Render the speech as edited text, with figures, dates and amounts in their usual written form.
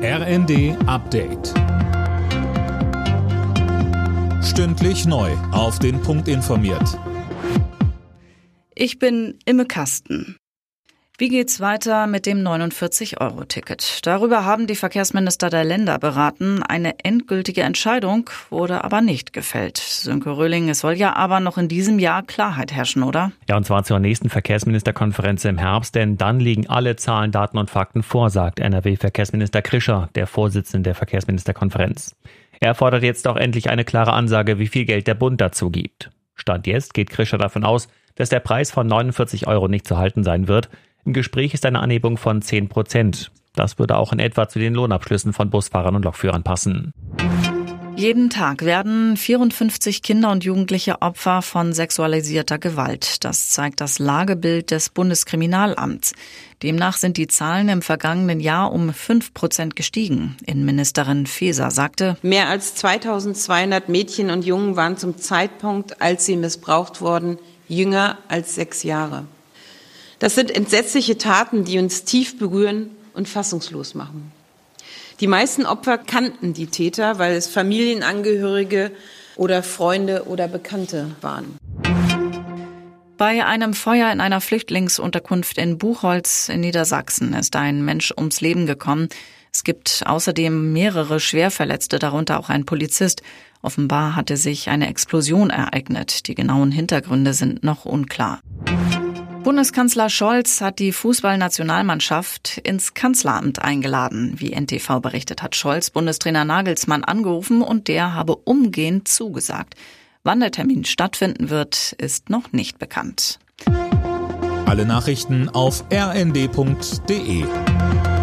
RND Update. Stündlich neu auf den Punkt informiert. Ich bin Imme Kasten. Wie geht's weiter mit dem 49-Euro-Ticket? Darüber haben die Verkehrsminister der Länder beraten. Eine endgültige Entscheidung wurde aber nicht gefällt. Sönke Röhling, es soll ja aber noch in diesem Jahr Klarheit herrschen, oder? Ja, und zwar zur nächsten Verkehrsministerkonferenz im Herbst, denn dann liegen alle Zahlen, Daten und Fakten vor, sagt NRW-Verkehrsminister Krischer, der Vorsitzende der Verkehrsministerkonferenz. Er fordert jetzt auch endlich eine klare Ansage, wie viel Geld der Bund dazu gibt. Stand jetzt geht Krischer davon aus, dass der Preis von 49 Euro nicht zu halten sein wird. Im Gespräch ist eine Anhebung von 10%. Das würde auch in etwa zu den Lohnabschlüssen von Busfahrern und Lokführern passen. Jeden Tag werden 54 Kinder und Jugendliche Opfer von sexualisierter Gewalt. Das zeigt das Lagebild des Bundeskriminalamts. Demnach sind die Zahlen im vergangenen Jahr um 5% gestiegen. Innenministerin Faeser sagte: Mehr als 2200 Mädchen und Jungen waren zum Zeitpunkt, als sie missbraucht wurden, jünger als 6 Jahre. Das sind entsetzliche Taten, die uns tief berühren und fassungslos machen. Die meisten Opfer kannten die Täter, weil es Familienangehörige oder Freunde oder Bekannte waren. Bei einem Feuer in einer Flüchtlingsunterkunft in Buchholz in Niedersachsen ist ein Mensch ums Leben gekommen. Es gibt außerdem mehrere Schwerverletzte, darunter auch ein Polizist. Offenbar hatte sich eine Explosion ereignet. Die genauen Hintergründe sind noch unklar. Bundeskanzler Scholz hat die Fußballnationalmannschaft ins Kanzleramt eingeladen. Wie NTV berichtet, hat Scholz Bundestrainer Nagelsmann angerufen und der habe umgehend zugesagt. Wann der Termin stattfinden wird, ist noch nicht bekannt. Alle Nachrichten auf rnd.de.